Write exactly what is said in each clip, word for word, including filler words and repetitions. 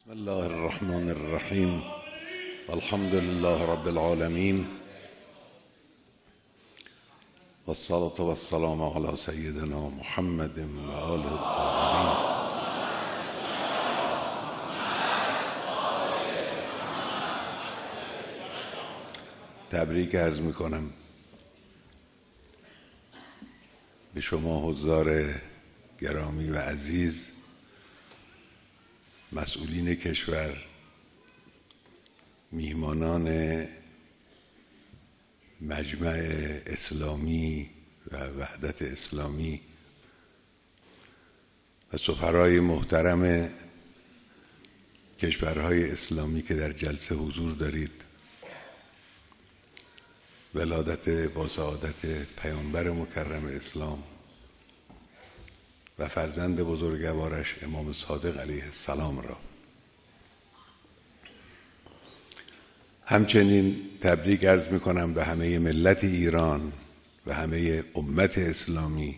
بسم الله الرحمن الرحیم الحمد لله رب العالمین والصلاة والسلام على سیدنا محمد و آله الطاهرین. تبریک عرض میکنم به شما حضار گرامی و عزیز، مسئولین کشور، میهمانان مجمع اسلامی و وحدت اسلامی و سفرای محترم کشورهای اسلامی که در جلسه حضور دارید. ولادت با سعادت پیامبر مکرم اسلام و فرزند بزرگوارش امام صادق علیه السلام را، همچنین تبریک عرض می کنم به همه ملت ایران و همه امت اسلامی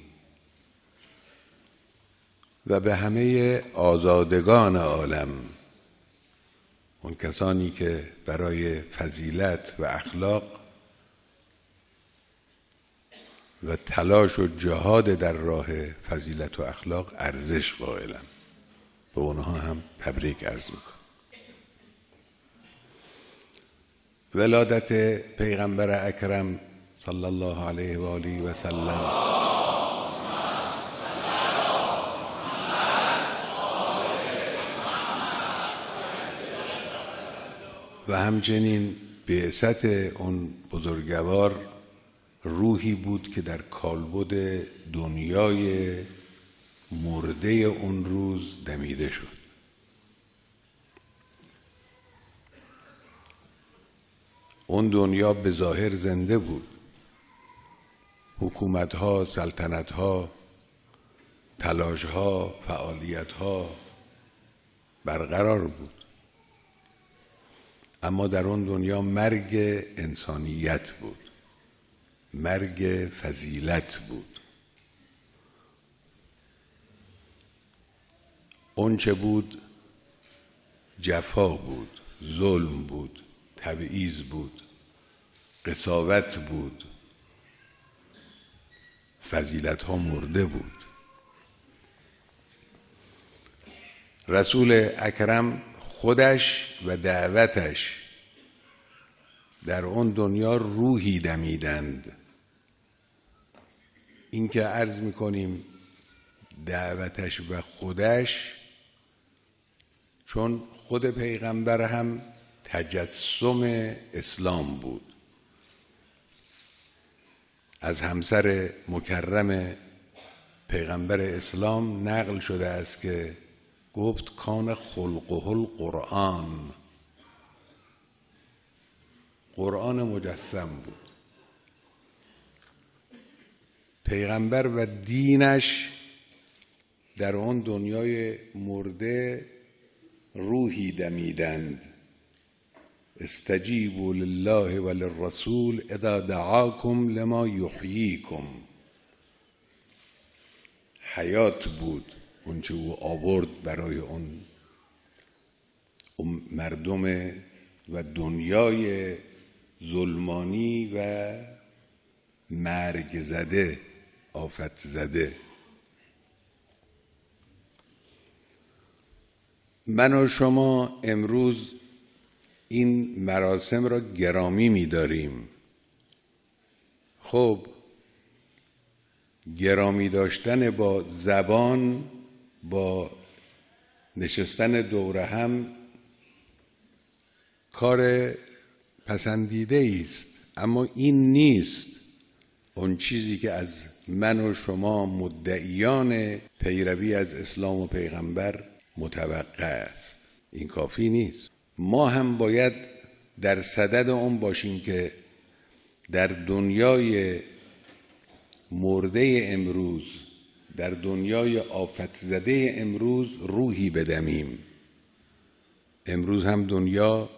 و به همه آزادگان عالم، اون کسانی که برای فضیلت و اخلاق و تلاش و جهاد در راه فضیلت و اخلاق ارزش قائلن. به اونها هم تبریک عرض میکنم. ولادت پیغمبر اکرم صلی الله علیه و آله و سلم و همچنین بعثت اون بزرگوار روحی بود که در کالبد دنیای مرده اون روز دمیده شد. اون دنیا به ظاهر زنده بود، حکومت‌ها، سلطنت‌ها، تلاش‌ها، فعالیت‌ها برقرار بود، اما در اون دنیا مرگ انسانیت بود، مرگ فضیلت بود. اون چه بود جفا بود، ظلم بود، تبعیض بود، قساوت بود، فضیلت ها مرده بود. رسول اکرم خودش و دعوتش در اون دنیا روحی دمیدند. این که عرض میکنیم دعوتش و خودش، چون خود پیغمبر هم تجسم اسلام بود. از همسر مکرم پیغمبر اسلام نقل شده است که گفت کان خلقه القرآن، قرآن مجسم بود. پیغمبر و دینش در آن دنیای مرده روحی دمیدند. استجیبوا لله و للرسول اذا دعاکم لما یحییکم. حیات بود اون چه او آورد برای اون مردم و دنیای ظلمانی و مرگ زده، آفت زده. من و شما امروز این مراسم را گرامی می‌داریم. خب گرامی داشتن با زبان، با نشستن دور هم کار پسندیده است، اما این نیست اون چیزی که از من و شما مدعیان پیروی از اسلام و پیغمبر متوقع است. این کافی نیست. ما هم باید در صدد اون باشیم که در دنیای مرده امروز، در دنیای آفت زده امروز روحی بدمیم. امروز هم دنیا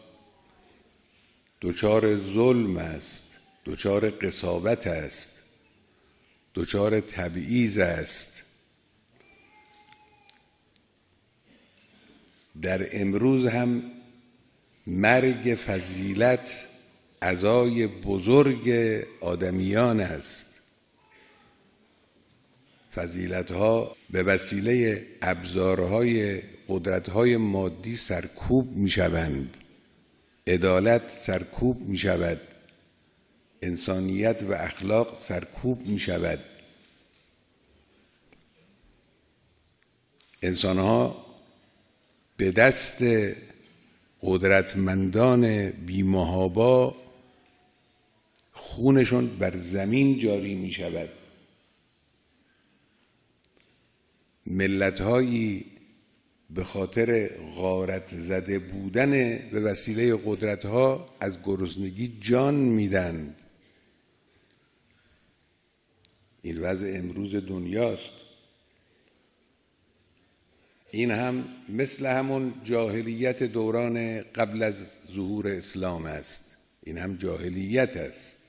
دچار ظلم است، دچار قساوت است، دچار تبعیض است. در امروز هم مرگ فضیلت عزای بزرگ آدمیان است. فضیلت‌ها به وسیله ابزارهای قدرت‌های مادی سرکوب می‌شوند، عدالت سرکوب می‌شود، انسانیت و اخلاق سرکوب می‌شود. انسان‌ها به دست قدرتمندان بی‌محابا خونشون بر زمین جاری می‌شود. ملت‌هایی به خاطر غارت زده بودن به وسیله قدرت‌ها از گرسنگی جان میدن. این وضع امروز دنیاست. این هم مثل همون جاهلیت دوران قبل از ظهور اسلام است. این هم جاهلیت است.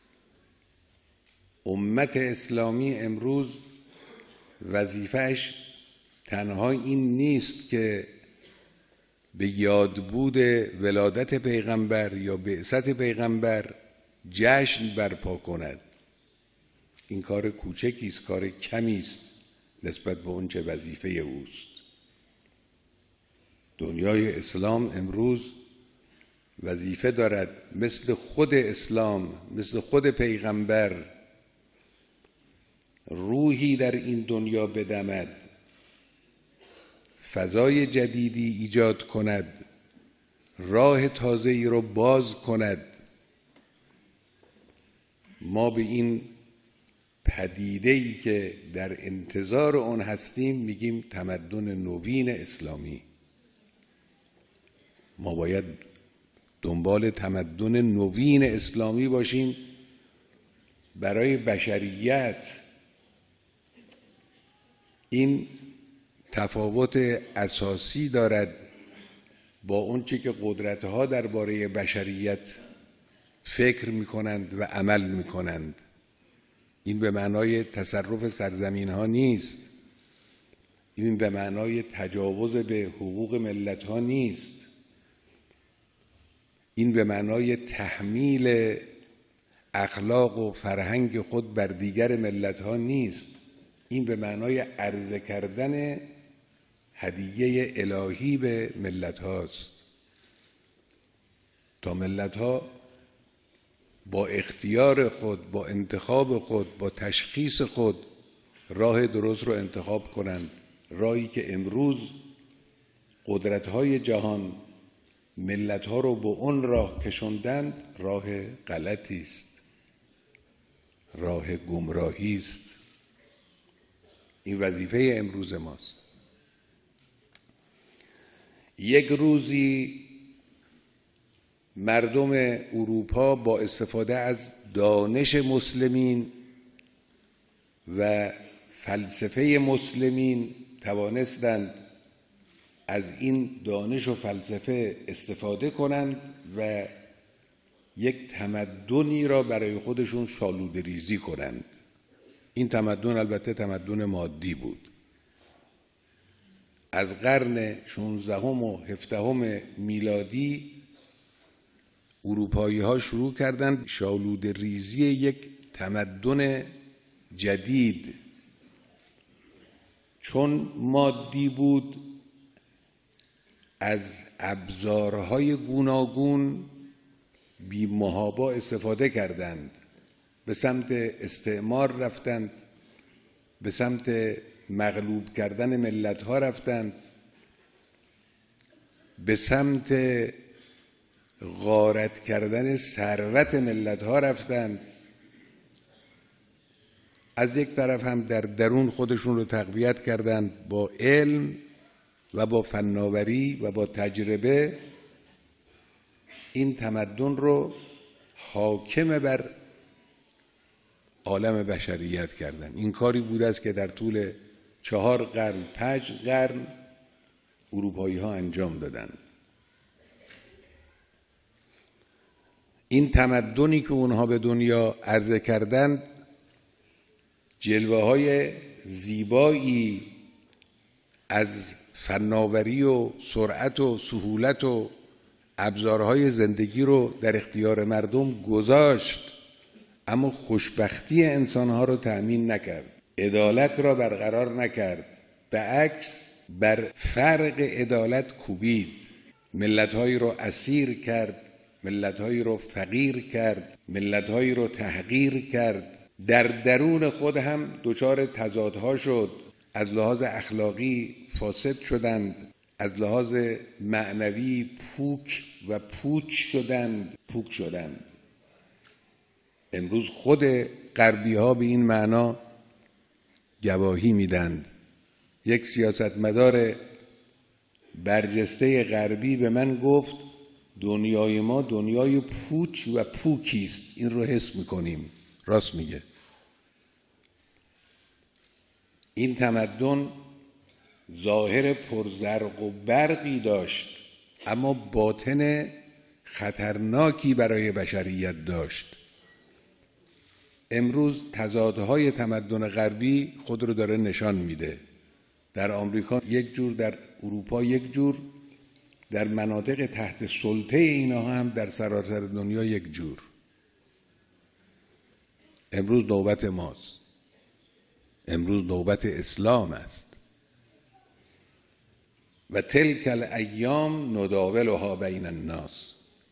امت اسلامی امروز وظیفه‌اش تنها این نیست که به یادبود ولادت پیغمبر یا بعثت پیغمبر جشن برپا کند. این کار کوچکی است، کار کمی است نسبت به اون چه وظیفه اوست. دنیای اسلام امروز وظیفه دارد مثل خود اسلام، مثل خود پیغمبر روحی در این دنیا بدمد، فضای جدیدی ایجاد کند، راه تازه‌ای رو باز کند. ما به این پدیده‌ای که در انتظار آن هستیم میگیم تمدن نوین اسلامی. ما باید دنبال تمدن نوین اسلامی باشیم برای بشریت. این تفاوت اساسی دارد با اون چی که قدرت‌ها درباره بشریت فکر می‌کنند و عمل می‌کنند. این به معنای تصرف سرزمین‌ها نیست. این به معنای تجاوز به حقوق ملت‌ها نیست. این به معنای تحمیل اخلاق و فرهنگ خود بر دیگر ملت‌ها نیست. این به معنای عرضه کردن هدیه الهی به ملت هاست تا ملت ها با اختیار خود، با انتخاب خود، با تشخیص خود راه درست رو انتخاب کنند. راهی که امروز قدرت های جهان ملت ها رو به اون راه کشوندند راه غلطی است، راه گمراهی است. این وظیفه امروز ماست. یک روزی مردم اروپا با استفاده از دانش مسلمین و فلسفه مسلمین توانستند از این دانش و فلسفه استفاده کنند و یک تمدنی را برای خودشون شالوده ریزی کنند. این تمدن البته تمدن مادی بود. از قرن شانزدهم و هفدهم میلادی اروپایی ها شروع کردند شالوده ریزی یک تمدن جدید. چون مادی بود از ابزارهای گوناگون بی محابا استفاده کردند، به سمت استعمار رفتند، به سمت مغلوب کردن ملت ها رفتند، به سمت غارت کردن ثروت ملت ها رفتند. از یک طرف هم در درون خودشون رو تقویت کردند با علم و با فناوری و با تجربه. این تمدن رو حاکم بر عالم بشریت کردند. این کاری بوده است که در طول چهار قرن، پنج قرن اروپایی ها انجام دادند. این تمدنی که اونها به دنیا عرضه کردند جلوه های زیبایی از فناوری و سرعت و سهولت و ابزارهای زندگی رو در اختیار مردم گذاشت، اما خوشبختی انسانها رو تأمین نکرد، عدالت را برقرار نکرد، به عکس بر فرق عدالت کوبید، ملت‌هایی رو اسیر کرد، ملت‌هایی رو فقیر کرد، ملت‌هایی رو تحقیر کرد، در درون خود هم دچار تضادها شد، از لحاظ اخلاقی فاسد شدند، از لحاظ معنوی پوک و پوچ شدند پوک شدند. امروز خود غربی ها به این معنا گواهی میدند. یک سیاستمدار برجسته غربی به من گفت دنیای ما دنیای پوچ و پوکی است، این رو حس میکنیم. راست میگه. این تمدن ظاهر پرزرق و برقی داشت، اما باطن خطرناکی برای بشریت داشت. امروز تضادهای تمدن غربی خود رو داره نشان میده. در آمریکا یک جور، در اروپا یک جور، در مناطق تحت سلطه اینا هم در سراسر دنیا یک جور. امروز نوبت ماست. امروز نوبت اسلام است. و تلک الایام نداولها بین الناس.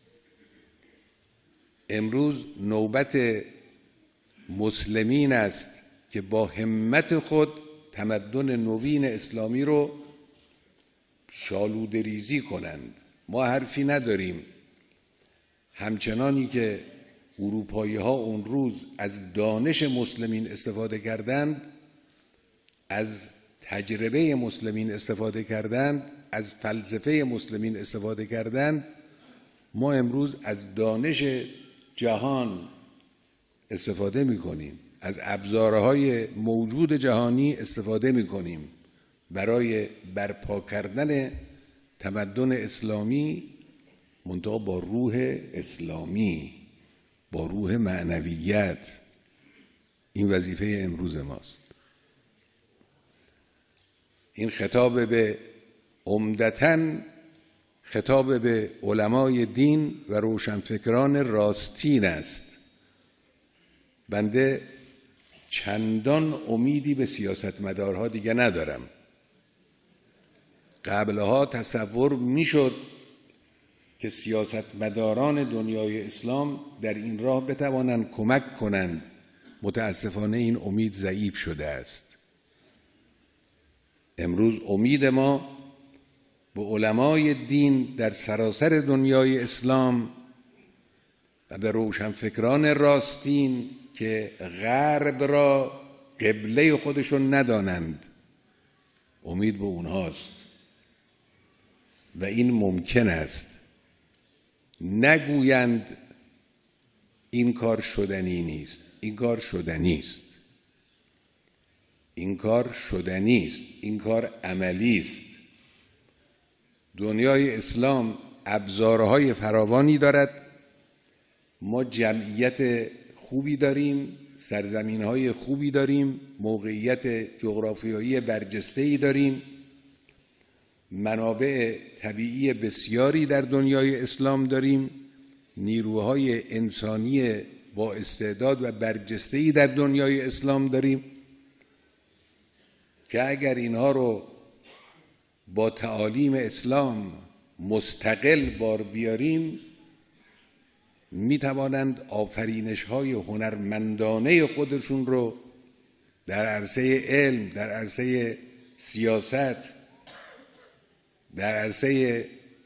امروز نوبت مسلمین است که با همت خود تمدن نوین اسلامی رو شالوده ریزی کنند. ما حرفی نداریم. همچنانی که اروپایی ها اون روز از دانش مسلمین استفاده کردند، از تجربه مسلمین استفاده کردند، از فلسفه مسلمین استفاده کردند، ما امروز از دانش جهان استفاده می کنیم، از ابزارهای موجود جهانی استفاده می کنیم برای برپا کردن تمدن اسلامی، منتها با روح اسلامی، با روح معنویت. این وظیفه امروز ماست. این خطاب به عمدتاً خطاب به علمای دین و روشنفکران راستین است. بنده چندان امیدی به سیاستمدارها دیگه ندارم. قبلها تصور میشد که سیاستمداران دنیای اسلام در این راه بتوانند کمک کنند. متاسفانه این امید ضعیف شده است. امروز امید ما به علمای دین در سراسر دنیای اسلام و به روشنفکران راستین که غرب را قبله خودشون ندانند، امید به اونهاست. و این ممکن است. نگویند این کار شدنی نیست. این کار شدنی است. این کار شدنی است. این کار عملی است. دنیای اسلام ابزارهای فراوانی دارد. ما جمعیت خوبی داریم، سرزمین‌های خوبی داریم، موقعیت جغرافیایی برجسته‌ای داریم، منابع طبیعی بسیاری در دنیای اسلام داریم، نیروهای انسانی با استعداد و برجسته‌ای در دنیای اسلام داریم که اگر اینها رو با تعالیم اسلام مستقل بار بیاریم، می توانند آفرینش‌های هنرمندانه خودشون رو در عرصه علم، در عرصه سیاست، در عرصه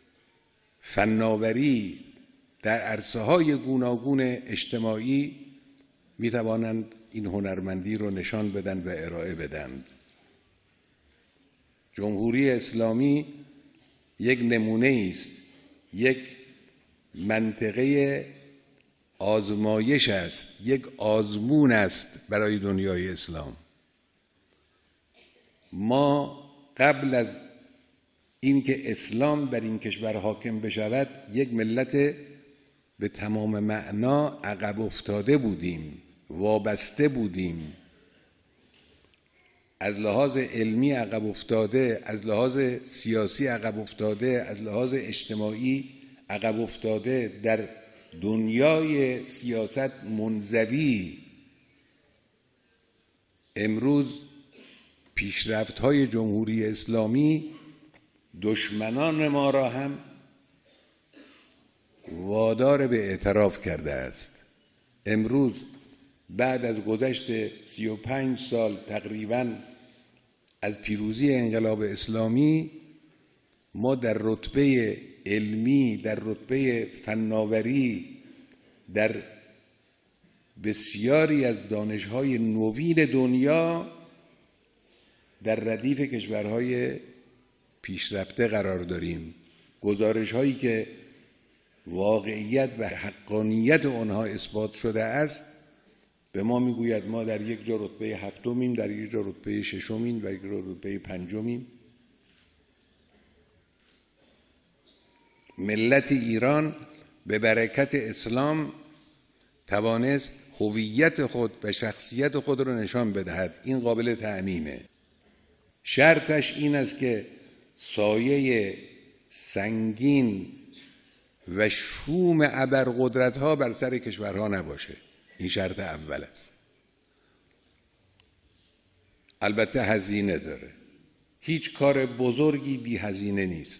فناوری، در عرصه‌های گوناگون اجتماعی می توانند این هنرمندی رو نشان بدن و ارائه بدن. جمهوری اسلامی یک نمونه است، یک منطقه آزمایش است، یک آزمون است برای دنیای اسلام. ما قبل از اینکه اسلام بر این کشور حاکم بشود یک ملت به تمام معنا عقب افتاده بودیم، وابسته بودیم. از لحاظ علمی عقب افتاده، از لحاظ سیاسی عقب افتاده، از لحاظ اجتماعی عقب افتاده، در دنیای سیاست منزوی، امروز پیشرفت‌های جمهوری اسلامی دشمنان ما را هم وادار به اعتراف کرده است. امروز بعد از گذشت سی و پنج سال تقریباً از پیروزی انقلاب اسلامی، ما در رتبه علمی، در رتبه فناوری، در بسیاری از دانش‌های نوین دنیا در ردیف کشورهای پیشرفته قرار داریم. گزارش‌هایی که واقعیت و حقانیت آنها اثبات شده است به ما میگوید ما در یک جا رتبه هفتمیم، در یک جا رتبه ششمیم، در یک جا رتبه پنجمیم. ملت ایران به برکت اسلام توانست هویت خود و شخصیت خود را نشان بدهد. این قابل تعمیمه. شرطش این است که سایه سنگین و شوم ابرقدرت‌ها بر سر کشورها نباشه. این شرط اول است. البته هزینه داره. هیچ کار بزرگی بی هزینه نیست.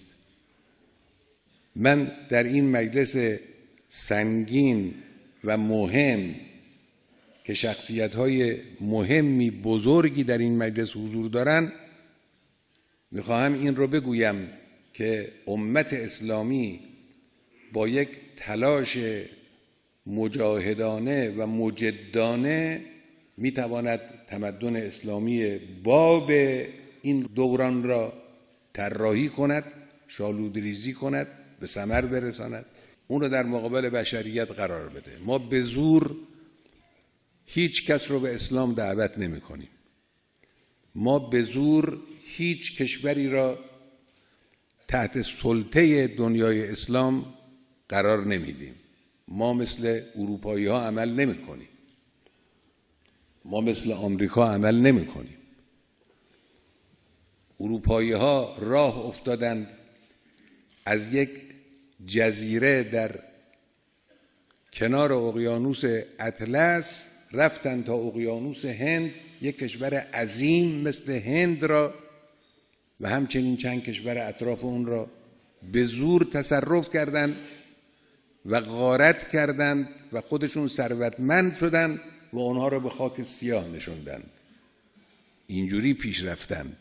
من در این مجلس سنگین و مهم که شخصیت‌های مهمی بزرگی در این مجلس حضور دارن، میخواهم این رو بگویم که امت اسلامی با یک تلاش مجاهدانه و مجدانه میتواند تمدن اسلامی باب این دوران را طراحی کند، شالودریزی کند، به ثمر برساند، اون رو در مقابل بشریت قرار بده. ما به زور هیچ کس رو به اسلام دعوت نمی کنیم. ما به زور هیچ کشوری را تحت سلطه دنیای اسلام قرار نمیدیم. ما مثل اروپایی ها عمل نمی کنیم. ما مثل آمریکا عمل نمی کنیم. اروپایی ها راه افتادند از یک جزیره در کنار اقیانوس اطلس رفتن تا اقیانوس هند، یک کشور عظیم مثل هند را و همچنین چند کشور اطراف اون را به زور تصرف کردند و غارت کردند و خودشون ثروتمند شدند و اونها را به خاک سیاه نشوندند. اینجوری پیش رفتند.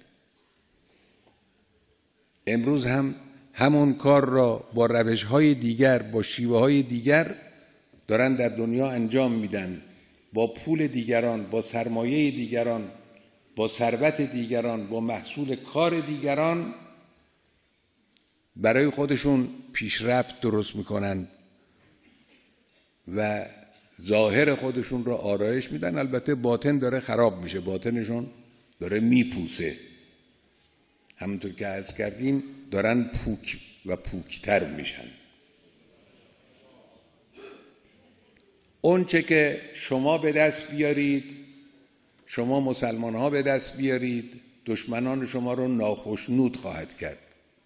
امروز هم همون کار را با روش‌های دیگر، با شیوه‌های دیگر دارن در دنیا انجام میدن. با پول دیگران، با سرمایه دیگران، با ثروت دیگران، با محصول کار دیگران برای خودشون پیشرفت درست میکنن و ظاهر خودشون را آرایش میدن. البته باطن داره خراب میشه، باطنشون داره میپوسه. همونطور که عرض کردیم دارن پوک و پوکتر میشن. اون چه که شما به دست بیارید، شما مسلمان ها به دست بیارید، دشمنان شما رو ناخشنود خواهد کرد.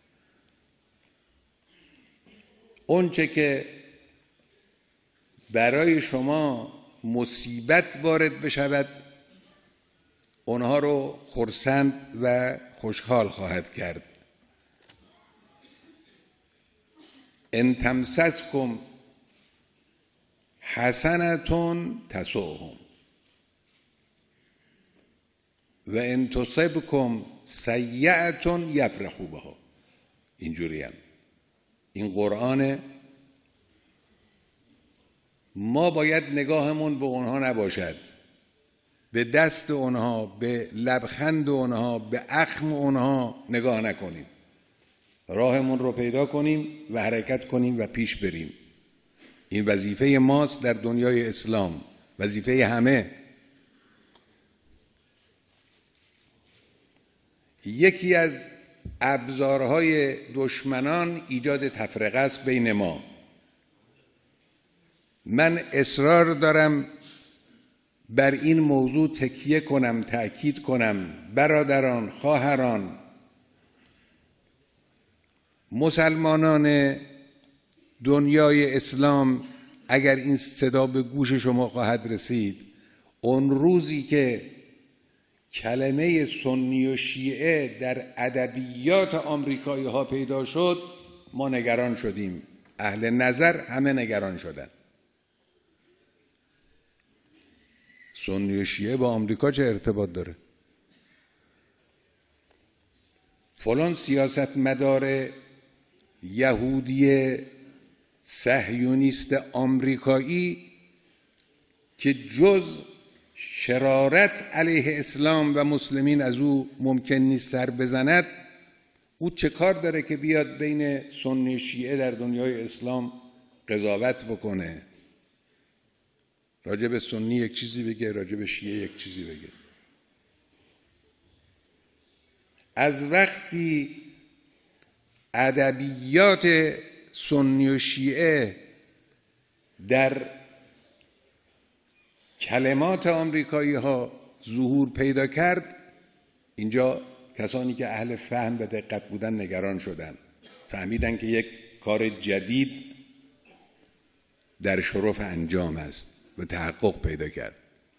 اون چه که برای شما مصیبت وارد بشود، اونها رو خرسند و خوشحال خواهد کرد. ان تمسسکم حسنتون تسؤهم و ان تصبکم سیئتون یفرحوا بها. اینجوری هم این قرآن. ما باید نگاهمون به اونها نباشد، به دست اونها، به لبخند اونها، به اخم اونها نگاه نکنیم. راهمون رو پیدا کنیم و حرکت کنیم و پیش بریم. این وظیفه ماست در دنیای اسلام، وظیفه همه. یکی از ابزارهای دشمنان ایجاد تفرقه است بین ما. من اصرار دارم بر این موضوع تکیه کنم، تأکید کنم. برادران، خواهران، مسلمانان دنیای اسلام، اگر این صدا به گوش شما خواهد رسید، اون روزی که کلمه سنی و شیعه در ادبیات آمریکایی ها پیدا شد، ما نگران شدیم. اهل نظر همه نگران شدن. سنی و شیعه با آمریکا چه ارتباط داره؟ فلان سیاستمدار یهودی صهیونیست آمریکایی که جز شرارت علیه اسلام و مسلمین از او ممکن نیست سر بزند، او چه کار داره که بیاد بین سنی شیعه در دنیای اسلام قضاوت بکنه؟ راجع به سنی یک چیزی بگه، راجع به شیعه یک چیزی بگه. از وقتی ادبیات سنی و شیعه در کلمات آمریکایی ها ظهور پیدا کرد، اینجا کسانی که اهل فهم و دقت بودن نگران شدن، فهمیدن که یک کار جدید در شرف انجام است و تحقق پیدا کرد.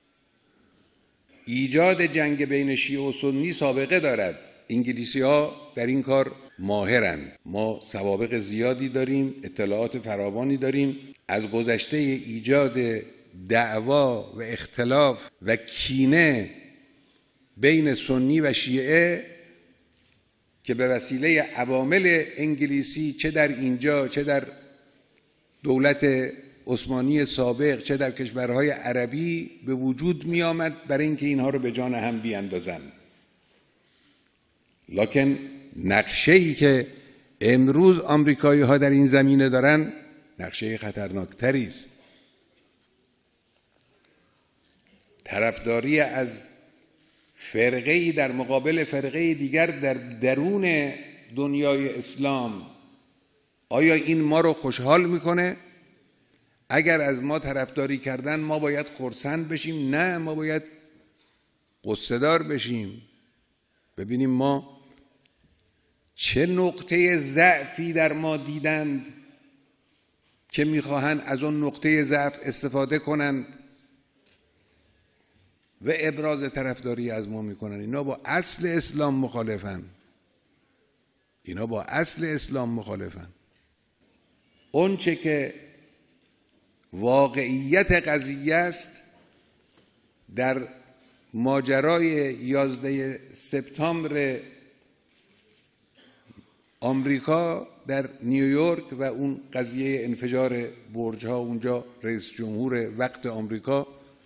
ایجاد جنگ بین شیعه و سنی سابقه دارد. انگلیسی ها در این کار ماهرند. ما سوابق زیادی داریم، اطلاعات فراوانی داریم از گذشته ایجاد دعوا و اختلاف و کینه بین سنی و شیعه که به وسیله عوامل انگلیسی، چه در اینجا چه در دولت عثمانی سابق چه در کشورهای عربی، به وجود می آمد برای اینکه اینها رو به جان هم بیاندازند. لکن نقشه‌ای که امروز آمریکایی ها در این زمینه دارن نقشه خطرناکتری است. طرفداری از فرقه‌ای در مقابل فرقه دیگر در درون دنیای اسلام، آیا این ما رو خوشحال میکنه؟ اگر از ما طرفداری کردن ما باید خرسند بشیم؟ نه، ما باید غصه‌دار بشیم. ببینیم ما چه نقطه ضعفی در ما دیدند که میخواهند از اون نقطه ضعف استفاده کنند و ابراز طرفداری از ما میکنن. اینا با اصل اسلام مخالفن. اینا با اصل اسلام مخالفن. اون چه که واقعیت قضیه است در ماجرای یازده سپتامبر آمریکا در نیویورک و اون قضیه انفجار برج‌ها، اونجا رئیس جمهور وقت آمریکا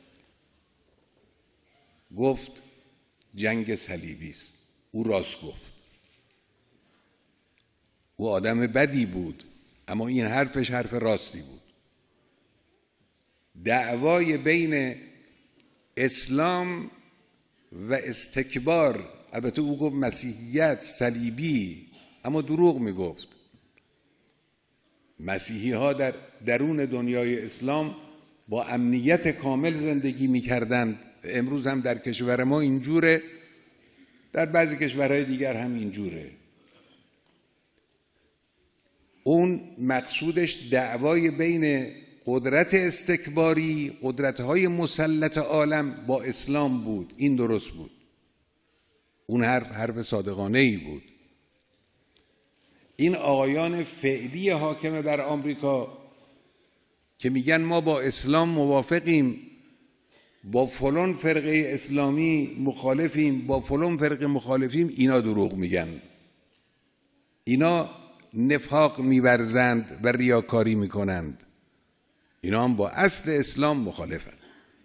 گفت جنگ صلیبی است. او راست گفت. او آدم بدی بود، اما این حرفش حرف راستی بود. دعوای بین اسلام و استکبار، البته او گفت مسیحیت صلیبی، اما دروغ میگفت. مسیحی ها در درون دنیای اسلام با امنیت کامل زندگی میکردند. امروز هم در کشور ما اینجوره، در بعضی کشورهای دیگر هم اینجوره. اون مقصودش دعوای بین قدرت استکباری، قدرت‌های مسلط عالم با اسلام بود. این درست بود. اون حرف حرف صادقانه‌ای بود. این آقایان فعلی حاکم بر آمریکا که میگن ما با اسلام موافقیم، با فلان فرقه اسلامی مخالفیم، با فلان فرقه مخالفیم، اینا دروغ میگن. اینا نفاق می‌ورزند و ریاکاری میکنند. اینا هم با اصل اسلام مخالفند.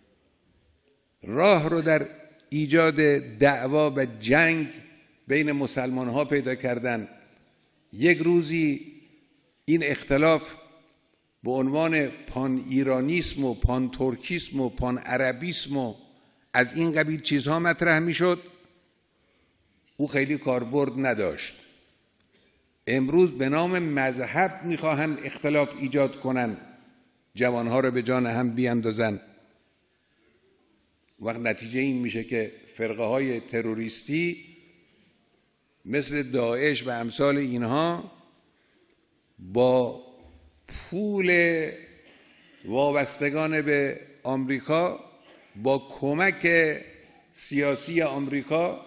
راه رو در ایجاد دعوا و جنگ بین مسلمان ها پیدا کردن. یک روزی این اختلاف به عنوان پان ایرانیسم و پان ترکیسم و پان عربیسم و از این قبیل چیزها مطرح می شد. او خیلی کاربرد نداشت. امروز به نام مذهب می خواهند اختلاف ایجاد کنند، جوانها رو به جان هم بیاندازن. وقت نتیجه این میشه که فرقه های تروریستی مثل داعش و امثال اینها با پول وابستگان به آمریکا، با کمک سیاسی آمریکا،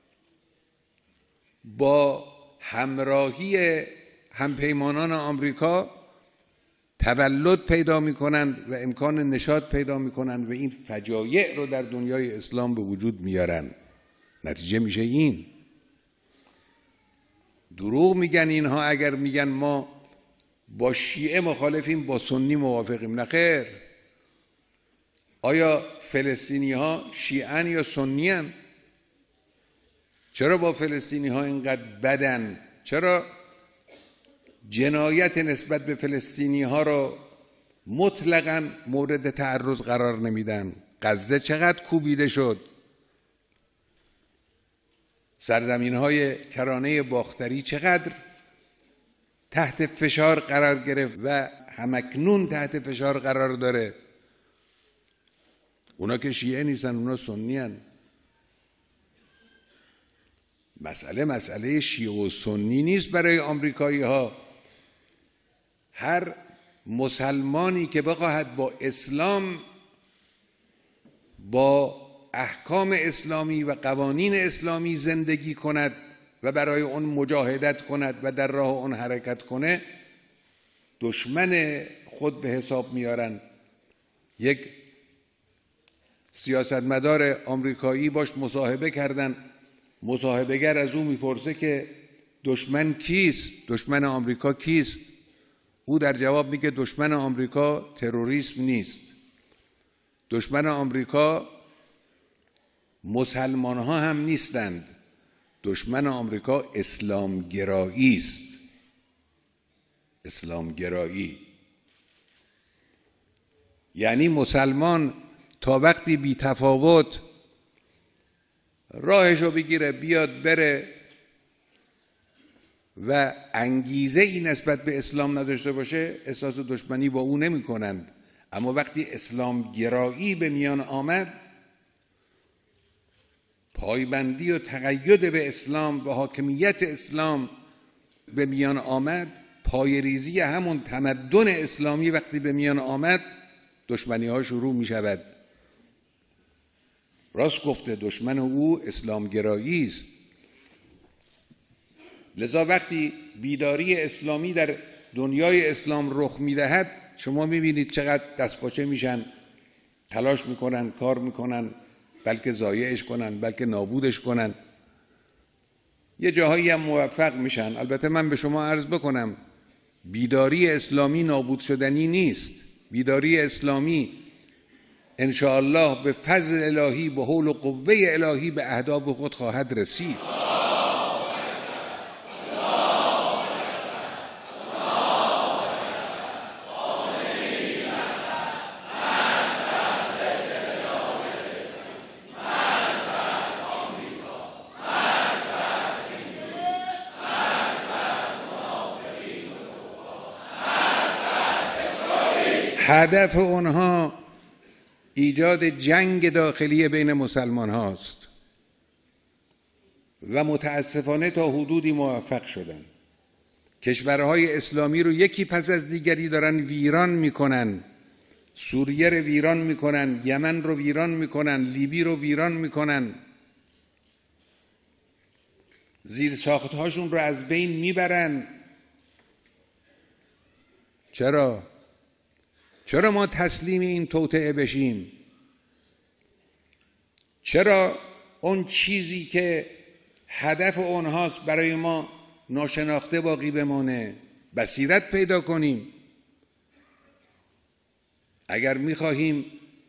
با همراهی همپیمانان آمریکا تولد پیدا میکنند و امکان نشاط پیدا میکنند و این فجایع رو در دنیای اسلام به وجود میارن. نتیجه میشه این. دروغ میگن اینها اگر میگن ما با شیعه مخالفیم با سنی موافقیم. نه خیر. آیا فلسطینی ها شیعن یا سنیان؟ چرا با فلسطینی ها اینقدر بدن؟ چرا جنایت نسبت به فلسطینی ها رو مطلقاً مورد تعرض قرار نمیدن؟ غزه چقدر کوبیده شد، سرزمین های کرانه باختری چقدر تحت فشار قرار گرفت و همکنون تحت فشار قرار داره. اونا که شیعه نیستن، اونا سنی هن. مسئله مسئله شیعه و سنی نیست برای آمریکایی ها. هر مسلمانی که بخواهد با اسلام، با احکام اسلامی و قوانین اسلامی زندگی کند و برای اون مجاهدت کند و در راه اون حرکت کنه، دشمن خود به حساب میارن. یک سیاستمدار آمریکایی باش مصاحبه کردن، مصاحبهگر از او میپرسه که دشمن کیست؟ دشمن آمریکا کیست؟ او در جواب میگه دشمن آمریکا تروریسم نیست. دشمن آمریکا مسلمان ها هم نیستند. دشمن آمریکا اسلامگرایی است. اسلامگرایی یعنی مسلمان تا وقتی بی تفاوت راهشو بگیره بیاد بره و انگیزه ای نسبت به اسلام نداشته باشه، احساس دشمنی با او نمی کنند. اما وقتی اسلام گرایی به میان آمد، پایبندی و تقید به اسلام و حاکمیت اسلام به میان آمد، پایریزی همون تمدن اسلامی وقتی به میان آمد، دشمنی ها شروع می شود. راست گفته، دشمن او اسلامگرایی است. لذا وقتی بیداری اسلامی در دنیای اسلام رخ میدهد، شما میبینید چقدر دستپاچه میشن، تلاش میکنن، کار میکنن، بلکه ضایعش کنن، بلکه نابودش کنن. یه جاهایی هم موفق میشن. البته من به شما عرض بکنم بیداری اسلامی نابود شدنی نیست. بیداری اسلامی انشاءالله به فضل الهی، به حول و قوه الهی به اهداف خود خواهد رسید. هدف اونها ایجاد جنگ داخلی بین مسلمان هاست و متاسفانه تا حدودی موفق شدن. کشورهای اسلامی رو یکی پس از دیگری دارن ویران میکنن. سوریه رو ویران میکنن، یمن رو ویران میکنن، لیبی رو ویران میکنن، زیر ساختهاشون رو از بین میبرن. چرا؟ چرا ما تسلیم این توطئه بشیم؟ چرا اون چیزی که هدف اونهاست برای ما ناشناخته باقی بمانه؟ بصیرت پیدا کنیم. اگر میخواهیم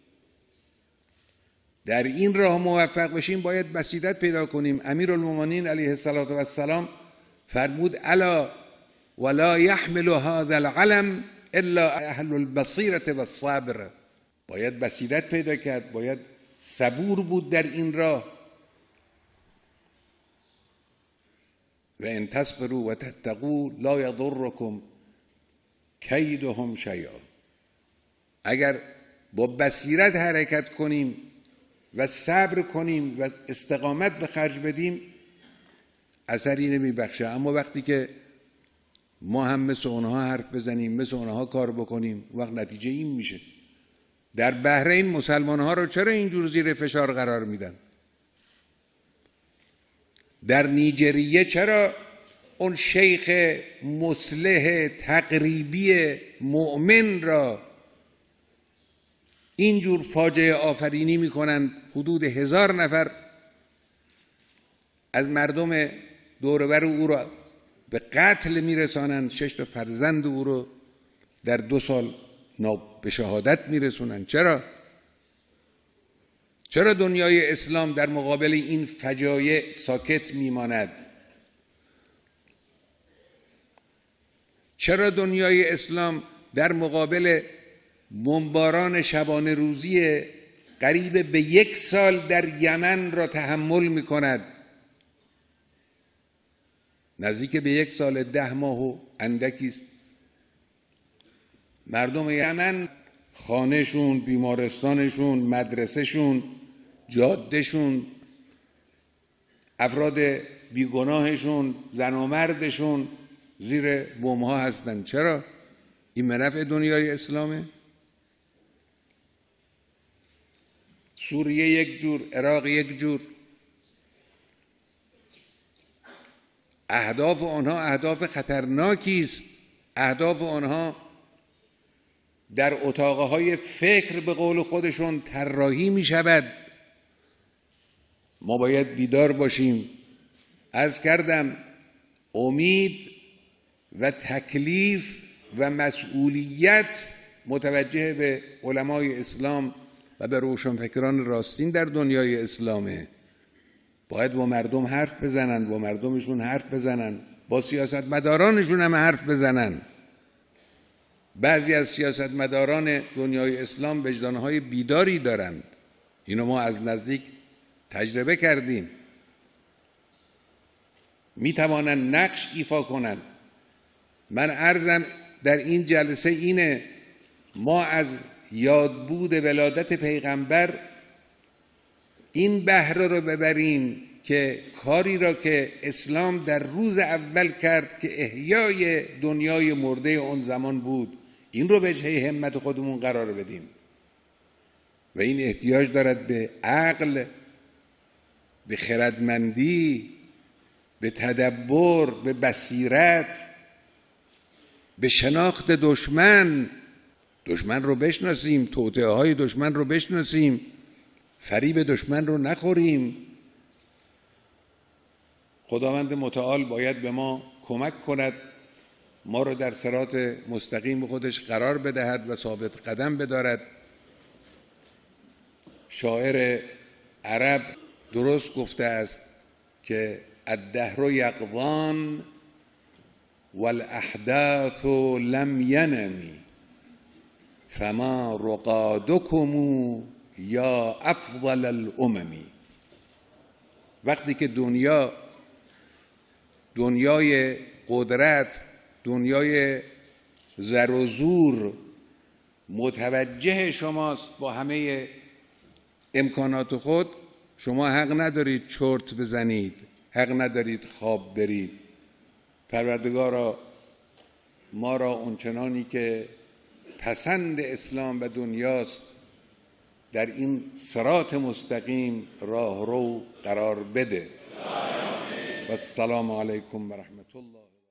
در این راه موفق بشیم باید بصیرت پیدا کنیم. امیرالمومنین علیه السلام فرمود الا ولا يحمل هذا العلم الا اهل البصیرة والصبر. باید بصیرت پیدا کرد، باید صبور بود در این راه. و ان تصبروا و تتقوا لا یضرکم کیدهم شیئا. اگر با بصیرت حرکت کنیم و صبر کنیم و استقامت به خرج بدیم اثری نمیبخشه. اما وقتی که ما هم مثل اونها حرف بزنیم، مثل اونها کار بکنیم، وقت نتیجه این میشه. در بحرین مسلمان ها رو چرا اینجور زیر فشار قرار میدن؟ در نیجریه چرا اون شیخ مصلح تقریبی مؤمن را اینجور فاجعه آفرینی میکنند؟ حدود هزار نفر از مردم دوربر او را به قتل میرسانند، شش تا فرزند او رو در دو سال به شهادت میرسونند. چرا؟ چرا دنیای اسلام در مقابل این فجایع ساکت میماند؟ چرا دنیای اسلام در مقابل بمباران شبانه روزی قریب به یک سال در یمن را تحمل میکند؟ نزدیک به یک سال ده ماه و اندکی است. مردم یمن خانهشون، بیمارستانشون، مدرسهشون، جادهشون، افراد بیگناهشون، زن و مردشون زیر بمب‌ها هستند. چرا؟ این منافع دنیای اسلامه؟ سوریه یک جور، عراق یک جور. اهداف آنها اهداف خطرناکی است. اهداف آنها در اتاقهای فکر به قول خودشون طراحی می شود. ما باید بیدار باشیم. عرض کردم امید و تکلیف و مسئولیت متوجه به علمای اسلام و به روشنفکران راستین در دنیای اسلامه. باید با مردم حرف بزنن، با مردمشون حرف بزنن، با سیاستمدارانشون هم حرف بزنن. بعضی از سیاستمداران دنیای اسلام وجدانهای بیداری دارند. اینو ما از نزدیک تجربه کردیم. می توانند نقش ایفا کنند. من عرضم در این جلسه اینه، ما از یادبود ولادت پیغمبر این بهره رو ببریم که کاری را که اسلام در روز اول کرد که احیای دنیای مرده اون زمان بود، این رو وجهه همت خودمون قرار بدیم. و این احتیاج دارد به عقل، به خردمندی، به تدبر، به بصیرت، به شناخت دشمن. دشمن رو بشناسیم، توطئه های دشمن رو بشناسیم، فریب دشمن رو نخوریم. خداوند متعال باید به ما کمک کند، ما رو در صراط مستقیم خودش قرار بدهد و ثابت قدم بدارد. شاعر عرب درست گفته است که الدهر یقظان والاحداث لم ینمی فما رقادکم یا افضل الامم. وقتی که دنیا دنیای قدرت، دنیای زر و زور متوجه شماست با همه امکانات خود، شما حق ندارید چرت بزنید، حق ندارید خواب برید. پروردگارا ما را اونچنانی که پسند اسلام و دنیاست در این صراط مستقیم راهرو قرار بده. و السلام علیکم و رحمت الله.